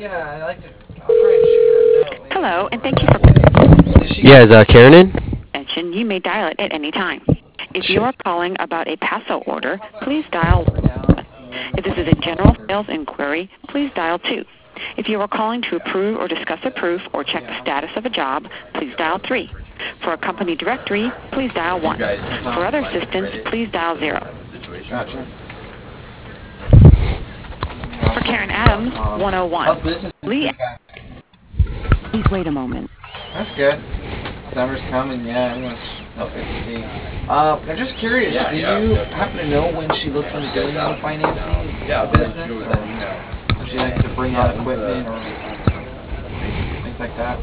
I'd like to. I'll try and shoot her a note. Hello, and thank you for Yeah, is Karen in? attention. You may dial it at any time. If you are calling about a Paso order, please dial 1. If this is a general sales inquiry, please dial 2. If you are calling to approve or discuss a proof or check the status of a job, please dial 3. For a company directory, please dial 1. For other assistance, please dial 0. Gotcha. For Karen Adams, 101. How's business? Lee. Please wait a moment. That's good. Summer's coming, yeah. That's good to see. I'm just curious. Do you happen to know when she looks into doing any financing for business, or if she likes to bring out equipment or things like that?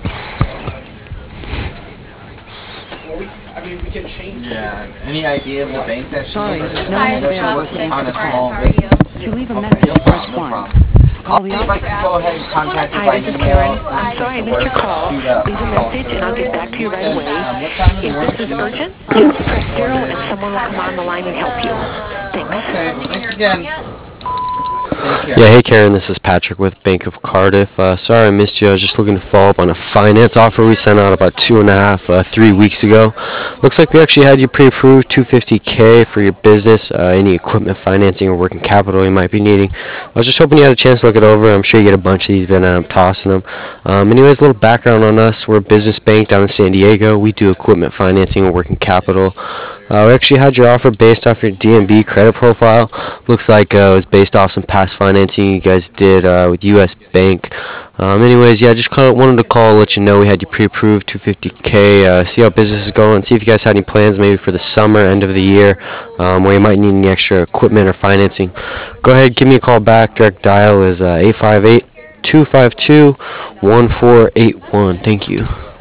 We can change. Yeah. Any idea of the bank that she Sorry, uses? no I one know is she available works to in kind of answer small calls. business. To leave a Okay, message, no press problem, no 1. problem. Call I'll the see if I can go ahead and contact you Hi, by this is email. Karen. I'm sorry I missed your call. Leave a message and I'll get back to you right away. What time in the If morning? this is urgent, just press 0 and someone will come on the line and help you. Thanks. Okay, thanks again. Yeah, hey Karen, this is Patrick with Bank of Cardiff. Sorry I missed you. I was just looking to follow up on a finance offer we sent out about 2.5, 3 weeks ago. Looks like we actually had you pre-approved $250K for your business, any equipment financing or working capital you might be needing. I was just hoping you had a chance to look it over. I'm sure you get a bunch of these, but I'm tossing them. Anyways, a little background on us. We're a business bank down in San Diego. We do equipment financing and working capital. We actually had your offer based off your DNB credit profile. Looks like it was based off some past financing you guys did with U.S. Bank. Anyways, yeah, just wanted to call, let you know we had you pre-approved $250K, see how business is going, see if you guys had any plans maybe for the summer, end of the year, where you might need any extra equipment or financing. Go ahead, give me a call back. Direct dial is 858-252-1481. Thank you.